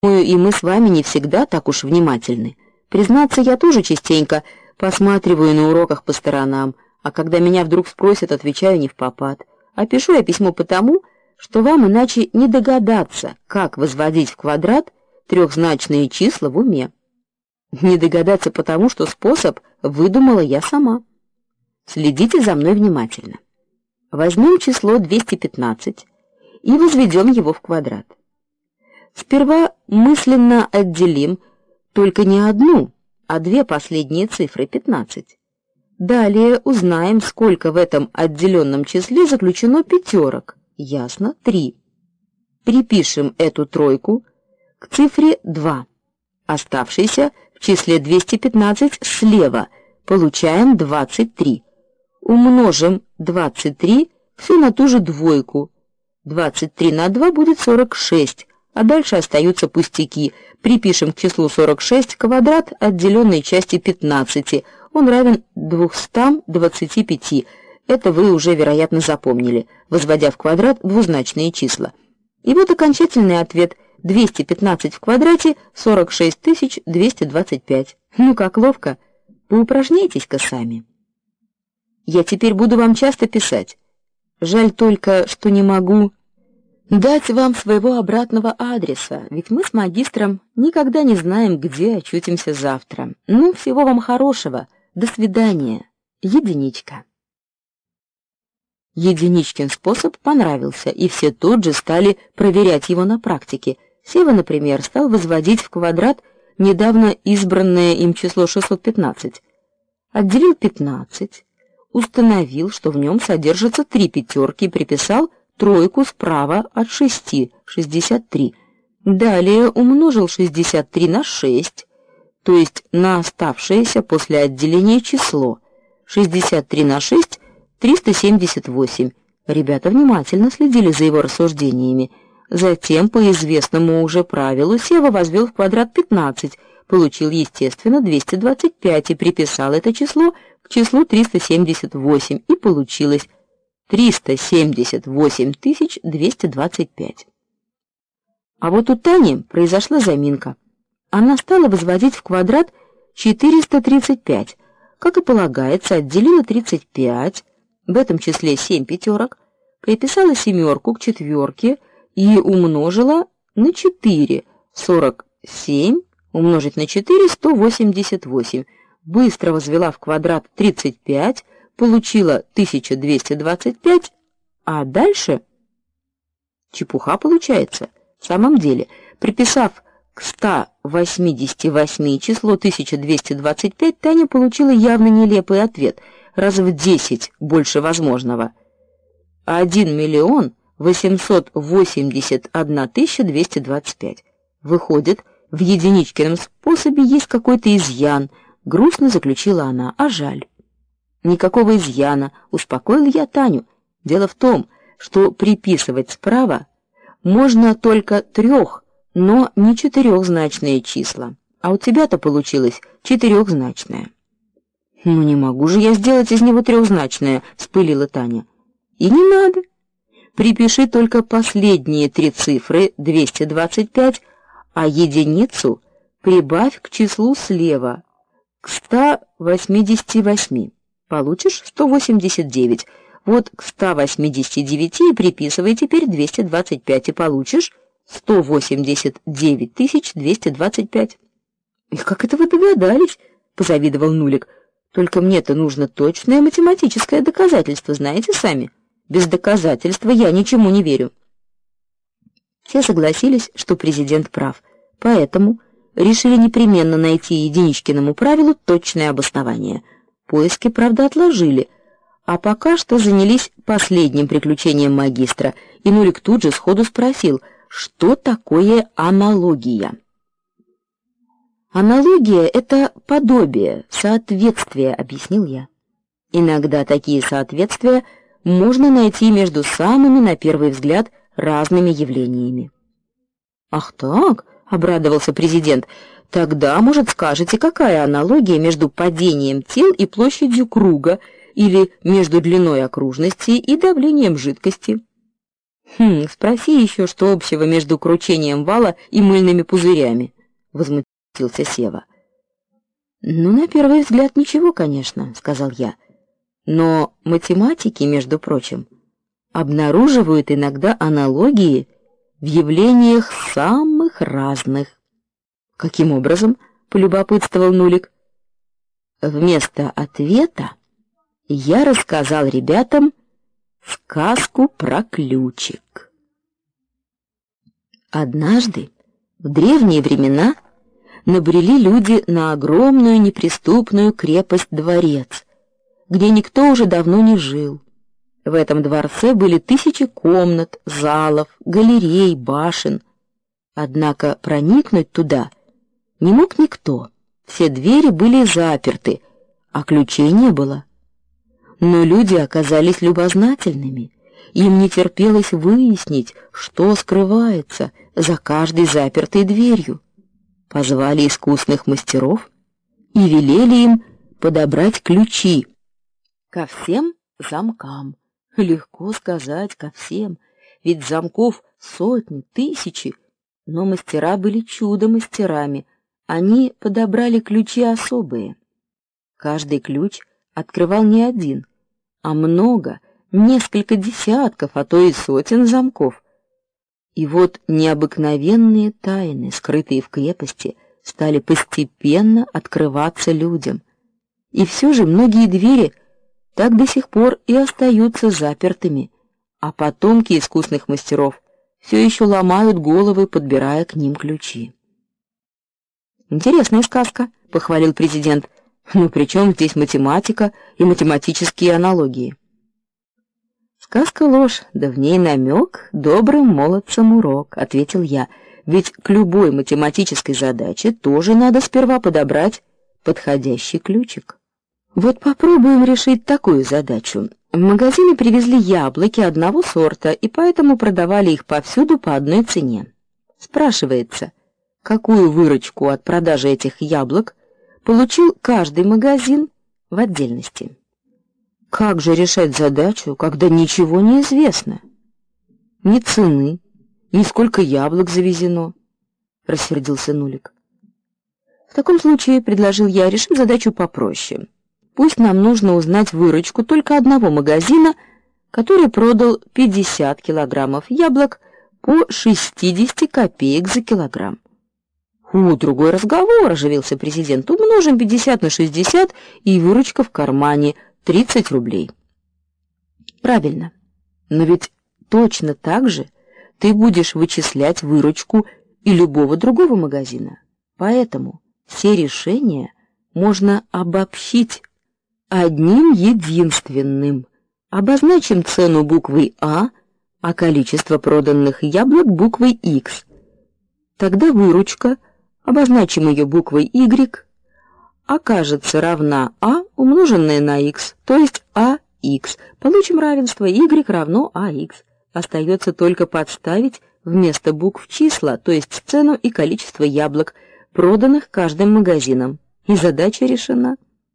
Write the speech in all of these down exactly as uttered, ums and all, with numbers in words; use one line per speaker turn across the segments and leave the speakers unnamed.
и мы с вами не всегда так уж внимательны. Признаться, я тоже частенько посматриваю на уроках по сторонам, а когда меня вдруг спросят, отвечаю не впопад. А пишу я письмо потому, что вам иначе не догадаться, как возводить в квадрат трехзначные числа в уме. Не догадаться потому, что способ выдумала я сама. Следите за мной внимательно. Возьмем число двести пятнадцать и возведем его в квадрат. Сперва мысленно отделим только не одну, а две последние цифры пятнадцать. Далее узнаем, сколько в этом отделенном числе заключено пятерок. Ясно, три. Припишем эту тройку к цифре два. Оставшийся в числе двести пятнадцать слева получаем двадцать три. Умножим двадцать три все на ту же двойку. двадцать три на два будет сорок шесть, а дальше остаются пустяки. Припишем к числу сорок шесть квадрат отделенной части пятнадцати. Он равен двумстам двадцати пяти. Это вы уже, вероятно, запомнили, возводя в квадрат двузначные числа. И вот окончательный ответ: двести пятнадцать в квадрате сорок шесть тысяч двести двадцать пять. Ну как ловко. Поупражняйтесь-ка сами. Я теперь буду вам часто писать. Жаль только, что не могу дать вам своего обратного адреса, ведь мы с магистром никогда не знаем, где очутимся завтра. Ну, всего вам хорошего. До свидания. Единичка. Единичкин способ понравился, и все тут же стали проверять его на практике. Сева, например, стал возводить в квадрат недавно избранное им число шестьсот пятнадцать. Отделил пятнадцать, установил, что в нем содержатся три пятерки, и приписал тройку справа от шести, шестьдесят три. Далее умножил шестьдесят три на шесть, то есть на оставшееся после отделения число. шестьдесят три на шесть триста семьдесят восемь. Ребята внимательно следили за его рассуждениями. Затем, по известному уже правилу, Сева возвел в квадрат пятнадцать, получил, естественно, двести двадцать пять и приписал это число к числу триста семьдесят восемь, и получилось триста семьдесят восемь тысяч двести двадцать пять. А вот у Тани произошла заминка. Она стала возводить в квадрат четыреста тридцать пять. Как и полагается, отделила тридцать пять, в этом числе семь пятерок, приписала семерку к четверке и умножила на четыре. сорок семь умножить на четыре сто восемьдесят восемь. Быстро возвела в квадрат тридцать пять, получила тысяча двести двадцать пять, а дальше чепуха получается. В самом деле, приписав к ста восьмидесяти восьми число тысяча двести двадцать пять, Таня получила явно нелепый ответ, раз в десять больше возможного. один миллион восемьсот восемьдесят одна тысяча двести двадцать пять. Выходит, в единичкином способе есть какой-то изъян, грустно заключила она. А жаль. Никакого изъяна, успокоил я Таню. Дело в том, что приписывать справа можно только трех, но не четырехзначные числа. А у тебя-то получилось четырехзначное. Ну не могу же я сделать из него трехзначное, вспылила Таня. И не надо. Припиши только последние три цифры двести двадцать пять, а единицу прибавь к числу слева, к ста восьмидесяти восьми. Получишь сто восемьдесят девять. Вот к ста восьмидесяти девяти приписывай теперь двести двадцать пять и получишь сто восемьдесят девять тысяч двести двадцать пять. И как это вы догадались? Позавидовал Нулик. Только мне-то нужно точное математическое доказательство, знаете сами. Без доказательства я ничему не верю. Все согласились, что президент прав. Поэтому решили непременно найти единичкиному правилу точное обоснование. Поиски, правда, отложили, а пока что занялись последним приключением магистра. И Нулик тут же сходу спросил, что такое аналогия. Аналогия это подобие, соответствие, объяснил я. Иногда такие соответствия можно найти между самыми, на первый взгляд, разными явлениями. Ах так, обрадовался президент. Тогда, может, скажете, какая аналогия между падением тел и площадью круга или между длиной окружности и давлением жидкости? Хм, спроси еще, что общего между кручением вала и мыльными пузырями, возмутился Сева. Ну, на первый взгляд ничего, конечно, сказал я. Но математики, между прочим, обнаруживают иногда аналогии в явлениях самых разных. Каким образом? Полюбопытствовал Нулик. Вместо ответа я рассказал ребятам сказку про ключик. Однажды, в древние времена, набрели люди на огромную неприступную крепость-дворец, где никто уже давно не жил. В этом дворце были тысячи комнат, залов, галерей, башен. Однако проникнуть туда не мог никто. Все двери были заперты, а ключей не было. Но люди оказались любознательными. Им не терпелось выяснить, что скрывается за каждой запертой дверью. Позвали искусных мастеров и велели им подобрать ключи ко всем замкам. Легко сказать, ко всем, ведь замков сотни, тысячи, но мастера были чудо-мастерами. Они подобрали ключи особые. Каждый ключ открывал не один, а много, несколько десятков, а то и сотен замков. И вот необыкновенные тайны, скрытые в крепости, стали постепенно открываться людям. И все же многие двери так до сих пор и остаются запертыми, а потомки искусных мастеров все еще ломают головы, подбирая к ним ключи. Интересная сказка, похвалил президент. Ну при чем здесь математика и математические аналогии? Сказка ложь, да в ней намек, добрым молодцам урок, ответил я. Ведь к любой математической задаче тоже надо сперва подобрать подходящий ключик. Вот попробуем решить такую задачу. В магазине привезли яблоки одного сорта, и поэтому продавали их повсюду по одной цене. Спрашивается, какую выручку от продажи этих яблок получил каждый магазин в отдельности? Как же решать задачу, когда ничего не известно? Ни цены, ни сколько яблок завезено, рассердился Нулик. В таком случае, предложил я, решим задачу попроще. Пусть нам нужно узнать выручку только одного магазина, который продал пятьдесят килограммов яблок по шестьдесят копеек за килограмм. «О, другой разговор», — оживился президент. «Умножим пятьдесят на шестьдесят, и выручка в кармане тридцать рублей». «Правильно. Но ведь точно так же ты будешь вычислять выручку и любого другого магазина. Поэтому все решения можно обобщить одним единственным. Обозначим цену буквой А, а количество проданных яблок буквой X. Тогда выручка, обозначим ее буквой Y, окажется равна А, умноженное на X, то есть АХ. Получим равенство Y равно АХ. Остается только подставить вместо букв числа, то есть цену и количество яблок, проданных каждым магазином. И задача решена.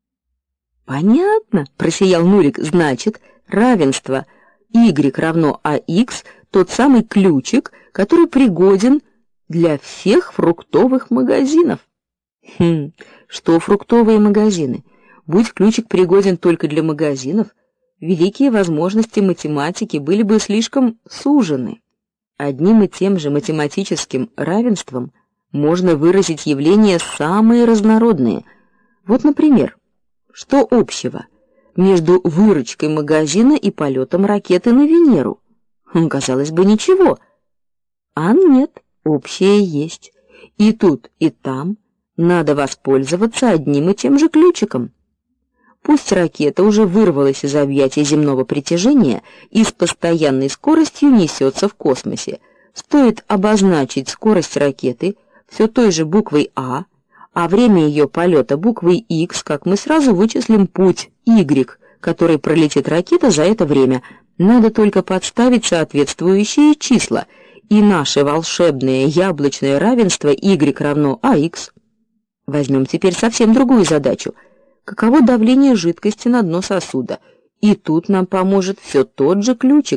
Понятно, просиял Нулик. Значит, равенство Y равно АХ тот самый ключик, который пригоден для всех фруктовых магазинов. Хм, что фруктовые магазины? Будь ключик пригоден только для магазинов, великие возможности математики были бы слишком сужены. Одним и тем же математическим равенством можно выразить явления самые разнородные. Вот, например, что общего между выручкой магазина и полетом ракеты на Венеру? Казалось бы, ничего. А нет, общее есть. И тут, и там надо воспользоваться одним и тем же ключиком. Пусть ракета уже вырвалась из объятий земного притяжения и с постоянной скоростью несется в космосе. Стоит обозначить скорость ракеты все той же буквой А, а время ее полета буквой X, как мы сразу вычислим путь Y, который пролетит ракета за это время. Надо только подставить соответствующие числа, и наше волшебное яблочное равенство Y равно АХ. Возьмем теперь совсем другую задачу. Каково давление жидкости на дно сосуда? И тут нам поможет все тот же ключик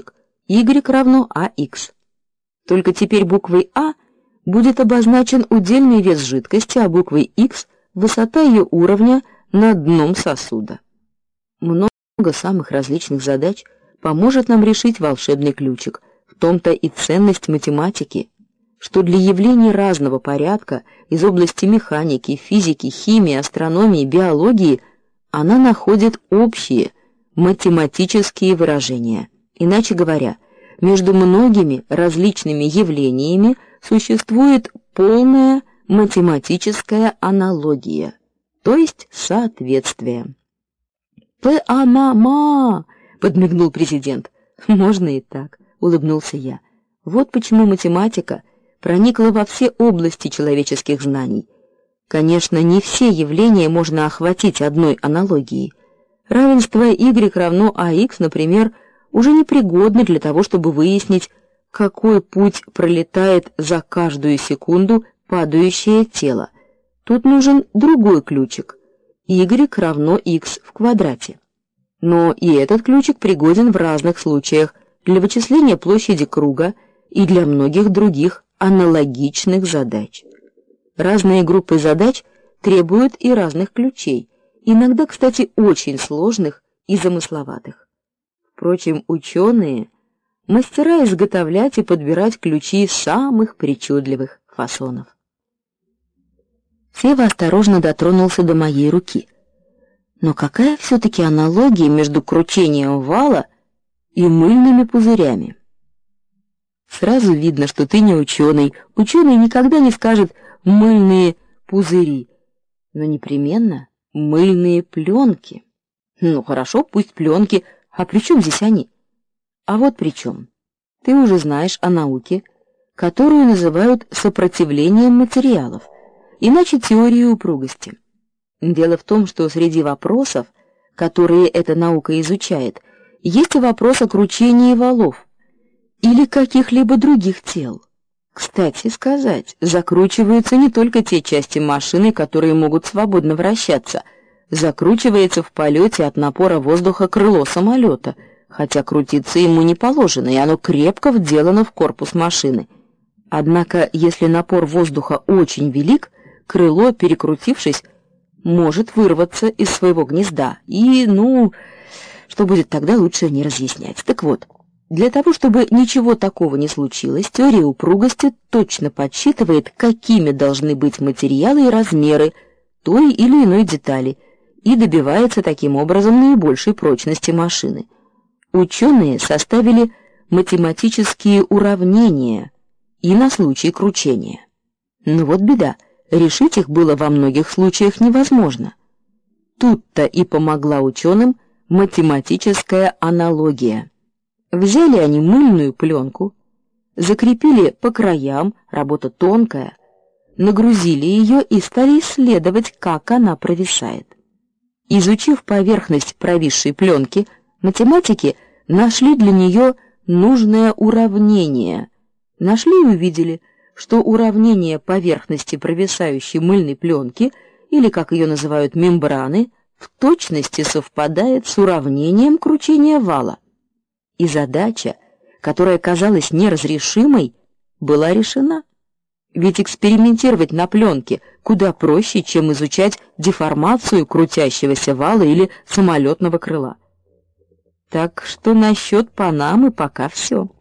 y равно ax. Только теперь буквой А будет обозначен удельный вес жидкости, а буквой X высота ее уровня над дном сосуда. Много самых различных задач поможет нам решить волшебный ключик. В том-то и ценность математики, что для явлений разного порядка из области механики, физики, химии, астрономии, биологии она находит общие математические выражения. Иначе говоря, между многими различными явлениями существует полная математическая аналогия, то есть соответствие. «П-а-ма-ма!» — подмигнул президент. «Можно и так», — улыбнулся я. «Вот почему математика проникла во все области человеческих знаний. Конечно, не все явления можно охватить одной аналогией. Равенство y равно ax, например, уже непригодны для того, чтобы выяснить, какой путь пролетает за каждую секунду падающее тело. Тут нужен другой ключик. Y равно x в квадрате. Но и этот ключик пригоден в разных случаях для вычисления площади круга и для многих других аналогичных задач. Разные группы задач требуют и разных ключей, иногда, кстати, очень сложных и замысловатых. Впрочем, ученые — мастера изготовлять и подбирать ключи самых причудливых фасонов. Сева осторожно дотронулся до моей руки. Но какая все-таки аналогия между кручением вала и мыльными пузырями? Сразу видно, что ты не ученый. Ученый никогда не скажет «мыльные пузыри», но непременно «мыльные пленки». Ну, хорошо, пусть пленки. А при чем здесь они? А вот при чем. Ты уже знаешь о науке, которую называют сопротивлением материалов, иначе теорией упругости. Дело в том, что среди вопросов, которые эта наука изучает, есть и вопрос о кручении валов или каких-либо других тел. Кстати сказать, закручиваются не только те части машины, которые могут свободно вращаться. Закручивается в полете от напора воздуха крыло самолета, хотя крутиться ему не положено, и оно крепко вделано в корпус машины. Однако, если напор воздуха очень велик, крыло, перекрутившись, может вырваться из своего гнезда. И, ну, что будет тогда, лучше не разъяснять. Так вот, для того, чтобы ничего такого не случилось, теория упругости точно подсчитывает, какими должны быть материалы и размеры той или иной детали, и добивается таким образом наибольшей прочности машины. Ученые составили математические уравнения и на случай кручения. Но вот беда, решить их было во многих случаях невозможно. Тут-то и помогла ученым математическая аналогия. Взяли они мыльную пленку, закрепили по краям, работа тонкая, нагрузили ее и стали исследовать, как она провисает. Изучив поверхность провисшей пленки, математики нашли для нее нужное уравнение. Нашли и увидели, что уравнение поверхности провисающей мыльной пленки, или, как ее называют, мембраны, в точности совпадает с уравнением кручения вала. И задача, которая казалась неразрешимой, была решена. Ведь экспериментировать на пленке куда проще, чем изучать деформацию крутящегося вала или самолетного крыла. Так что насчет Панамы пока все.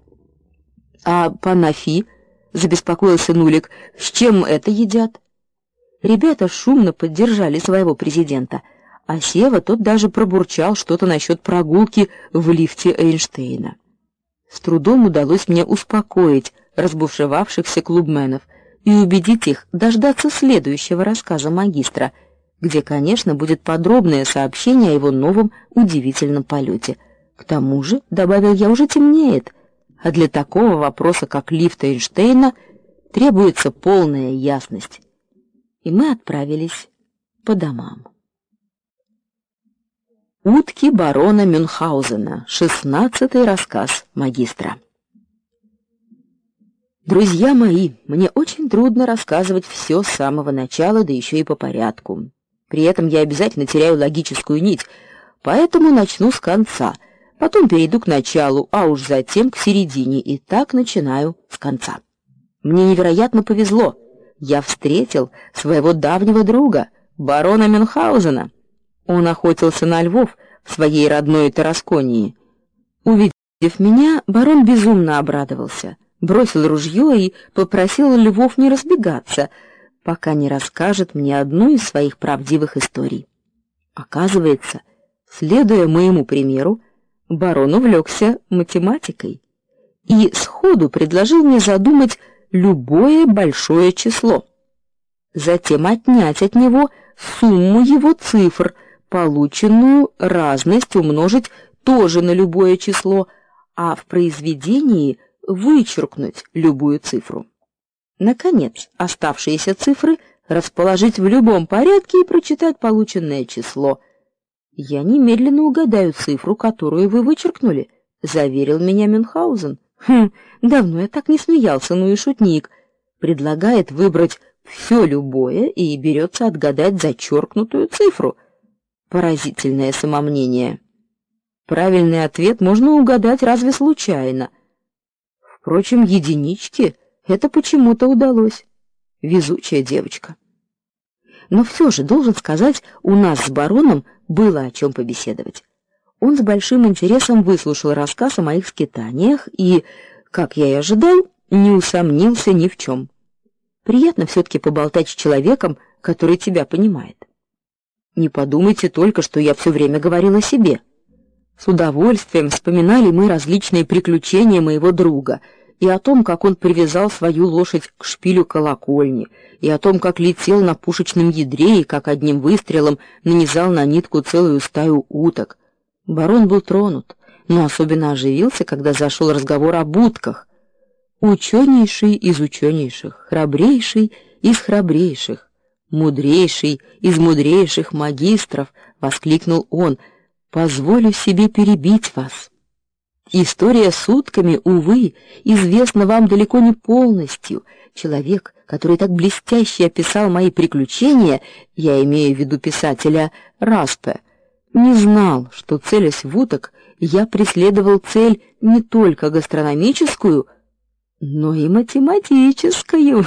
А Панафи, забеспокоился Нулик, с чем это едят? Ребята шумно поддержали своего президента, а Сева тот даже пробурчал что-то насчет прогулки в лифте Эйнштейна. С трудом удалось мне успокоить разбушевавшихся клубменов и убедить их дождаться следующего рассказа магистра, где, конечно, будет подробное сообщение о его новом удивительном полете. К тому же, добавил я, уже темнеет, а для такого вопроса, как лифт Эйнштейна, требуется полная ясность. И мы отправились по домам. Утки барона Мюнхгаузена. Шестнадцатый рассказ магистра. Друзья мои, мне очень трудно рассказывать все с самого начала, да еще и по порядку. При этом я обязательно теряю логическую нить, поэтому начну с конца. потом перейду к началу, а уж затем к середине, и так начинаю с конца. Мне невероятно повезло. Я встретил своего давнего друга, барона Мюнхгаузена. Он охотился на львов в своей родной Тарасконии. Увидев меня, барон безумно обрадовался, бросил ружье и попросил львов не разбегаться, пока не расскажет мне одну из своих правдивых историй. Оказывается, следуя моему примеру, барон увлекся математикой и сходу предложил мне задумать любое большое число, затем отнять от него сумму его цифр, полученную разность умножить тоже на любое число, а в произведении вычеркнуть любую цифру. Наконец, оставшиеся цифры расположить в любом порядке и прочитать полученное число. Я немедленно угадаю цифру, которую вы вычеркнули, заверил меня Мюнхгаузен. Хм, давно я так не смеялся, ну и шутник. Предлагает выбрать все любое и берется отгадать зачеркнутую цифру. Поразительное самомнение. Правильный ответ можно угадать разве случайно. Впрочем, единичке это почему-то удалось. Везучая девочка. Но все же, должен сказать, у нас с бароном было о чем побеседовать. Он с большим интересом выслушал рассказ о моих скитаниях и, как я и ожидал, не усомнился ни в чем. Приятно все таки поболтать с человеком, который тебя понимает. Не подумайте только, что я все время говорил о себе. С удовольствием вспоминали мы различные приключения моего друга и о том, как он привязал свою лошадь к шпилю колокольни, и о том, как летел на пушечном ядре и как одним выстрелом нанизал на нитку целую стаю уток. Барон был тронут, но особенно оживился, когда зашел разговор об утках. Ученейший из ученейших, храбрейший из храбрейших, мудрейший из мудрейших магистров, воскликнул он. Позволю себе перебить вас. История с утками, увы, известна вам далеко не полностью. Человек, который так блестяще описал мои приключения, я имею в виду писателя Распе, не знал, что, целясь в уток, я преследовал цель не только гастрономическую, но и математическую.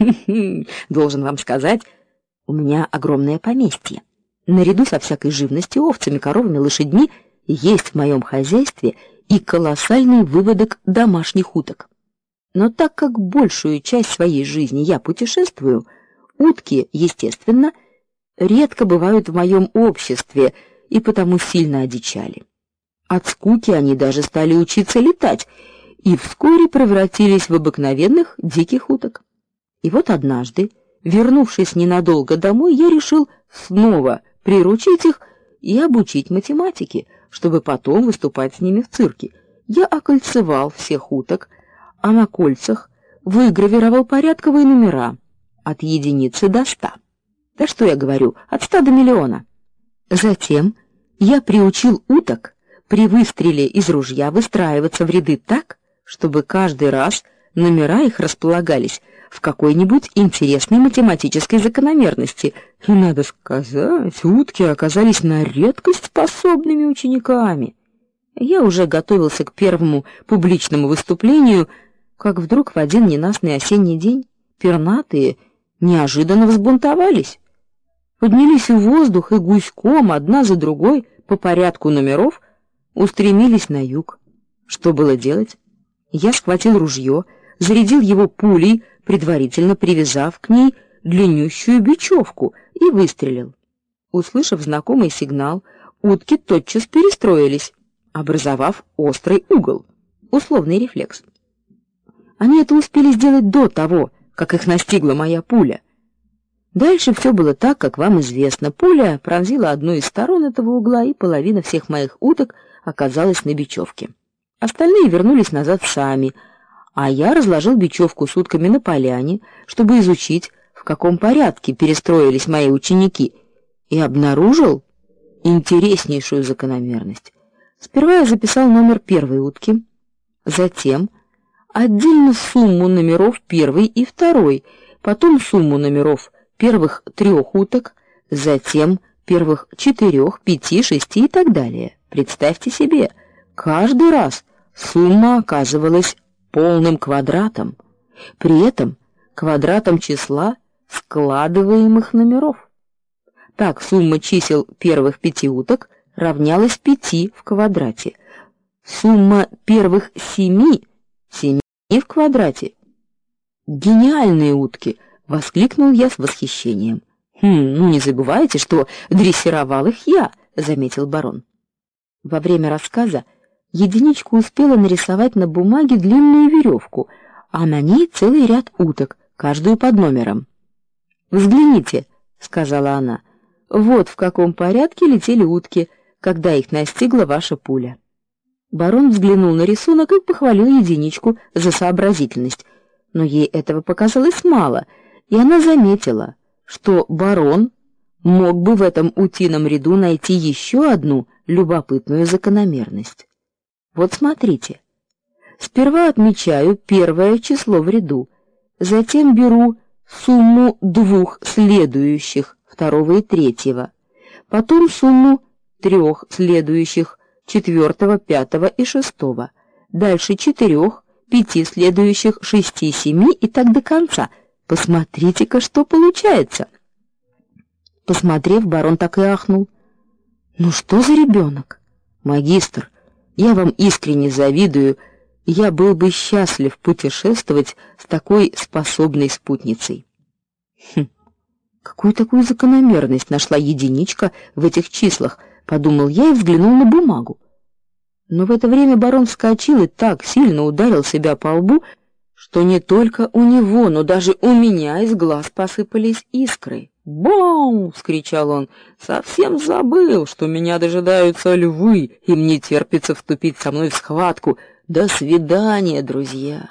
Должен вам сказать, у меня огромное поместье. Наряду со всякой живностью, овцами, коровами, лошадьми, есть в моем хозяйстве и колоссальный выводок домашних уток. Но так как большую часть своей жизни я путешествую, утки, естественно, редко бывают в моем обществе и потому сильно одичали. От скуки они даже стали учиться летать и вскоре превратились в обыкновенных диких уток. И вот однажды, вернувшись ненадолго домой, я решил снова приручить их и обучить математике, чтобы потом выступать с ними в цирке. Я окольцевал всех уток, а на кольцах выгравировал порядковые номера от единицы до ста. Да что я говорю, от ста до миллиона. Затем я приучил уток при выстреле из ружья выстраиваться в ряды так, чтобы каждый раз номера их располагались в какой-нибудь интересной математической закономерности. И надо сказать, утки оказались на редкость способными учениками. Я уже готовился к первому публичному выступлению, как вдруг в один ненастный осенний день пернатые неожиданно взбунтовались. Поднялись в воздух и гуськом, одна за другой, по порядку номеров, устремились на юг. Что было делать? Я схватил ружье, зарядил его пулей, предварительно привязав к ней длиннющую бечевку, и выстрелил. Услышав знакомый сигнал, утки тотчас перестроились, образовав острый угол, условный рефлекс. Они это успели сделать до того, как их настигла моя пуля. Дальше все было так, как вам известно. Пуля пронзила одну из сторон этого угла, и половина всех моих уток оказалась на бечевке. Остальные вернулись назад сами, а я разложил бечевку с утками на поляне, чтобы изучить, в каком порядке перестроились мои ученики, и обнаружил интереснейшую закономерность. Сперва я записал номер первой утки, затем отдельно сумму номеров первой и второй, потом сумму номеров первых трех уток, затем первых четырех, пяти, шести и так далее. Представьте себе, Каждый раз сумма оказывалась полным квадратом, при этом квадратом числа складываемых номеров. Так, сумма чисел первых пяти уток равнялась пяти в квадрате. Сумма первых семи семи в квадрате. Гениальные утки, воскликнул я с восхищением. Хм, ну не забывайте, что дрессировал их я, заметил барон. Во время рассказа Единичка успела нарисовать на бумаге длинную веревку, а на ней целый ряд уток, каждую под номером. "Взгляните", сказала она. "Вот в каком порядке летели утки, когда их настигла ваша пуля". Барон взглянул на рисунок и похвалил Единичку за сообразительность, но ей этого показалось мало, и она заметила, что барон мог бы в этом утином ряду найти еще одну любопытную закономерность. Вот смотрите. Сперва отмечаю первое число в ряду, затем беру сумму двух следующих, второго и третьего, потом сумму трех следующих, четвертого, пятого и шестого, дальше четырех, пяти следующих, шести, семи и так до конца. Посмотрите-ка, что получается. Посмотрев, барон так и ахнул. Ну что за ребенок? Магистр, я вам искренне завидую. Я был бы счастлив путешествовать с такой способной спутницей. Хм. Какую такую закономерность нашла Единичка в этих числах, подумал я и взглянул на бумагу. Но в это время барон вскочил и так сильно ударил себя по лбу, что не только у него, но даже у меня из глаз посыпались искры. «Бом!» — вскричал он. «Совсем забыл, что меня дожидаются львы, и мне терпится вступить со мной в схватку. До свидания, друзья!»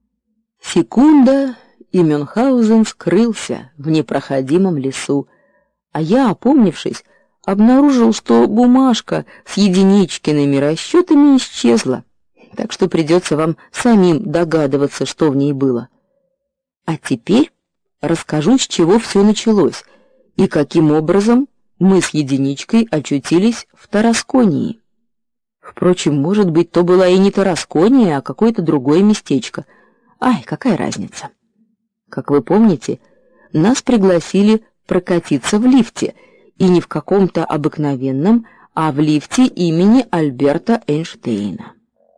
Секунда, и Мюнхгаузен скрылся в непроходимом лесу, а я, опомнившись, обнаружил, что бумажка с Единичкиными расчетами исчезла, так что придется вам самим догадываться, что в ней было. А теперь расскажу, с чего все началось и каким образом мы с Единичкой очутились в Тарасконии. Впрочем, может быть, то была и не Тараскония, а какое-то другое местечко. Ай, какая разница? Как вы помните, нас пригласили прокатиться в лифте, и не в каком-то обыкновенном, а в лифте имени Альберта Эйнштейна.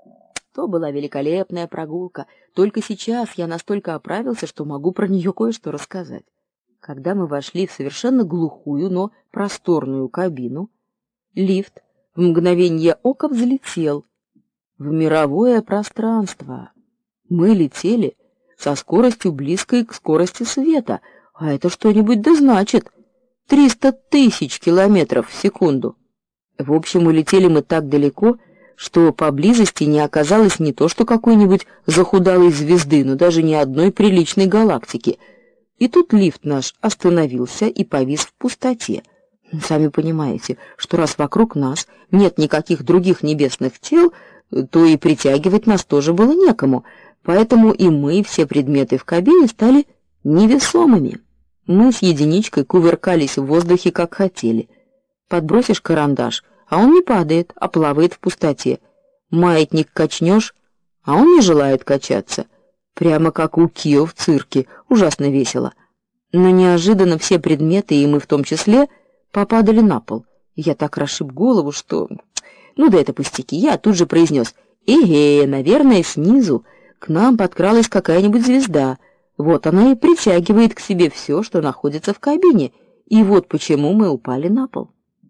То была великолепная прогулка. Только сейчас я настолько оправился, что могу про нее кое-что рассказать. Когда мы вошли в совершенно глухую, но просторную кабину, лифт в мгновение ока взлетел в мировое пространство. Мы летели со скоростью близкой к скорости света, а это что-нибудь да значит. триста тысяч километров в секунду. В общем, улетели мы так далеко, что поблизости не оказалось не то что какой-нибудь захудалой звезды, но даже ни одной приличной галактики. И тут лифт наш остановился и повис в пустоте. Сами понимаете, что раз вокруг нас нет никаких других небесных тел, то и притягивать нас тоже было некому, поэтому и мы, все предметы в кабине, стали невесомыми. Мы с Единичкой кувыркались в воздухе, как хотели. Подбросишь карандаш, а он не падает, а плавает в пустоте. Маятник качнешь, а он не желает качаться. Прямо как у Кио в цирке, ужасно весело. Но неожиданно все предметы, и мы в том числе, попадали на пол. Я так расшиб голову, что... Ну да это пустяки. Я тут же произнес: «Эге, наверное, снизу к нам подкралась какая-нибудь звезда. Вот она и притягивает к себе все, что находится в кабине. И вот почему мы упали на пол».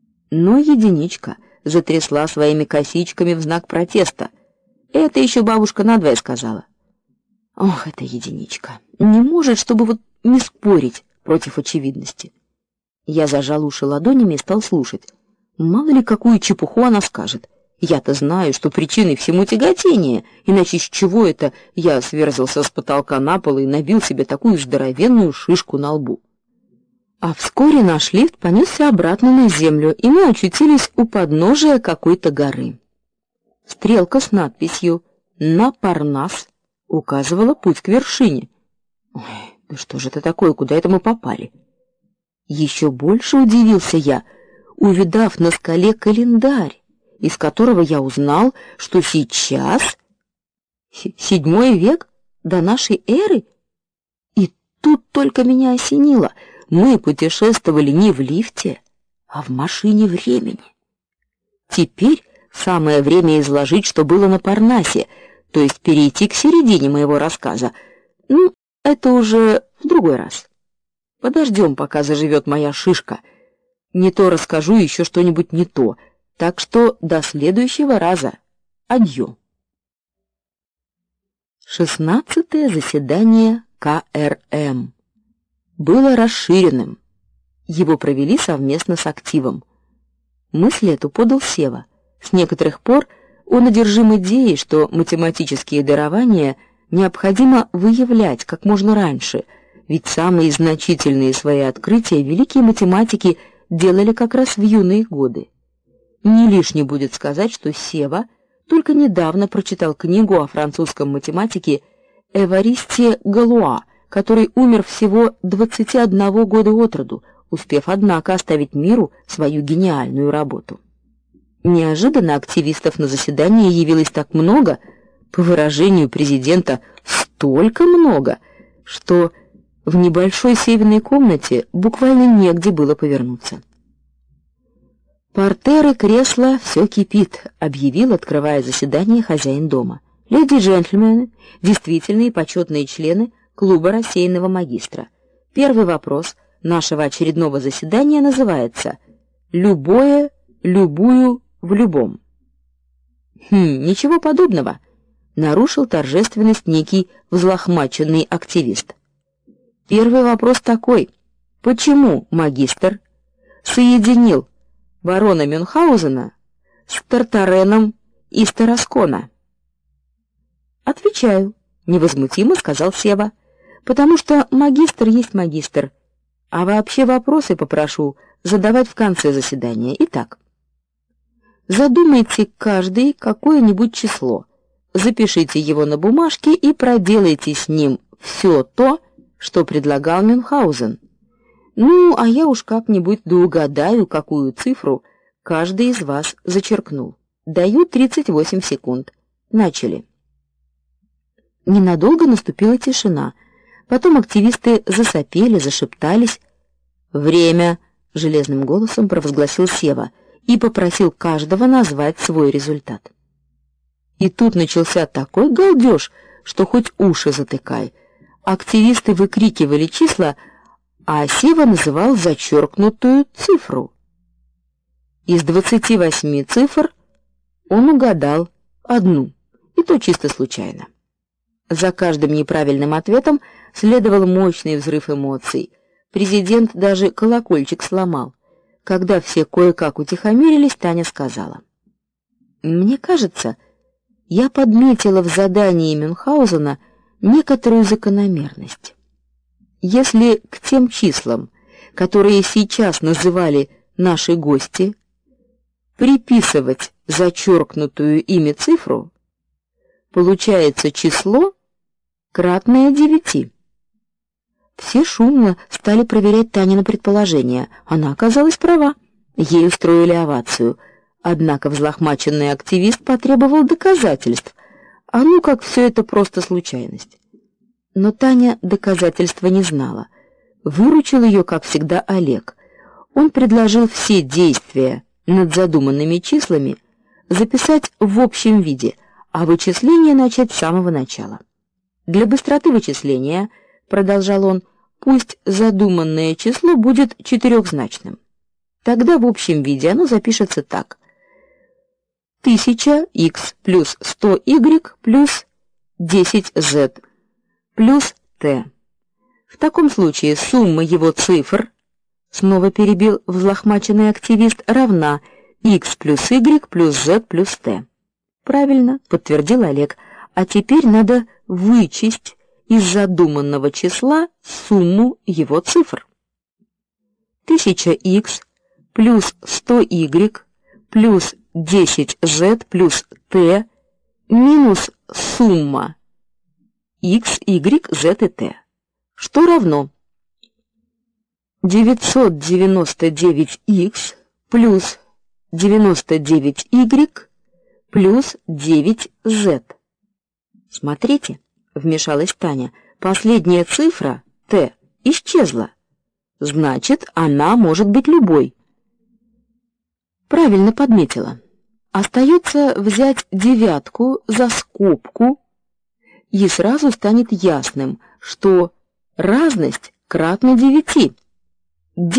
Но Единичка затрясла своими косичками в знак протеста. Это еще бабушка надвое сказала. Ох, это Единичка. Не может, чтобы вот не спорить против очевидности. Я зажал уши ладонями и стал слушать. Мало ли какую чепуху она скажет. Я-то знаю, что причиной всему тяготение, иначе с чего это я сверзился с потолка на пол и набил себе такую здоровенную шишку на лбу. А вскоре наш лифт понесся обратно на землю, и мы очутились у подножия какой-то горы. Стрелка с надписью «На Парнас» указывала путь к вершине. Ой, да что же это такое, куда это мы попали? Еще больше удивился я, увидав на скале календарь, из которого я узнал, что сейчас седьмой век до нашей эры. И тут только меня осенило. Мы путешествовали не в лифте, а в машине времени. Теперь самое время изложить, что было на Парнасе, то есть перейти к середине моего рассказа. Ну, это уже в другой раз. Подождем, пока заживет моя шишка. Не то расскажу еще что-нибудь не то. Так что до следующего раза. Адью. Шестнадцатое заседание ка эр эм было расширенным. Его провели совместно с активом. Мысль эту подал Сева. С некоторых пор он одержим идеей, что математические дарования необходимо выявлять как можно раньше, ведь самые значительные свои открытия великие математики делали как раз в юные годы. Не лишне будет сказать, что Сева только недавно прочитал книгу о французском математике Эваристе Галуа, который умер всего двадцати одного года от роду, успев, однако, оставить миру свою гениальную работу. Неожиданно активистов на заседании явилось так много, по выражению президента, столько много, что в небольшой северной комнате буквально негде было повернуться. Партеры, кресла, все кипит, объявил, открывая заседание, хозяин дома. Леди и джентльмены, действительные почетные члены клуба рассеянного магистра. Первый вопрос нашего очередного заседания называется «Любое, любую, в любом». Хм, ничего подобного, нарушил торжественность некий взлохмаченный активист. Первый вопрос такой: почему магистр соединил барона Мюнхгаузена с Тартареном из Тараскона? Отвечаю, невозмутимо сказал Сева. Потому что магистр есть магистр. А вообще вопросы попрошу задавать в конце заседания. Итак, задумайте каждый какое-нибудь число. Запишите его на бумажке и проделайте с ним все то, что предлагал Мюнхгаузен. Ну, а я уж как-нибудь доугадаю, какую цифру каждый из вас зачеркнул. Даю тридцать восемь секунд. Начали. Ненадолго наступила тишина. Потом активисты засопели, зашептались. «Время!» — железным голосом провозгласил Сева и попросил каждого назвать свой результат. И тут начался такой галдеж, что хоть уши затыкай. Активисты выкрикивали числа, а Сева называл зачеркнутую цифру. Из двадцати восьми цифр он угадал одну, и то чисто случайно. За каждым неправильным ответом следовал мощный взрыв эмоций. Президент даже колокольчик сломал. Когда все кое-как утихомирились, Таня сказала: «Мне кажется, я подметила в задании Мюнхгаузена некоторую закономерность. Если к тем числам, которые сейчас называли наши гости, приписывать зачеркнутую ими цифру, получается число, кратное девяти». Все шумно стали проверять Танины предположения. Она оказалась права. Ей устроили овацию. Однако взлохмаченный активист потребовал доказательств. А ну как все это просто случайность. Но Таня доказательства не знала. Выручил ее, как всегда, Олег. Он предложил все действия над задуманными числами записать в общем виде, а вычисление начать с самого начала. Для быстроты вычисления, продолжал он, пусть задуманное число будет четырехзначным. Тогда в общем виде оно запишется так: тысяча икс плюс сто игрек плюс десять зет плюс t. В таком случае сумма его цифр, снова перебил взлохмаченный активист, равна x плюс y плюс z плюс t. Правильно, подтвердил Олег. А теперь надо вычесть из задуманного числа сумму его цифр. тысяча икс плюс сто игрек плюс десять зет плюс t минус сумма x, y, z и t, что равно девятьсот девяносто девять икс плюс девяносто девять игрек плюс девять зет. Смотрите, вмешалась Таня. Последняя цифра Т исчезла. Значит, она может быть любой. Правильно подметила. Остается взять девятку за скобку, и сразу станет ясным, что разность кратна девяти.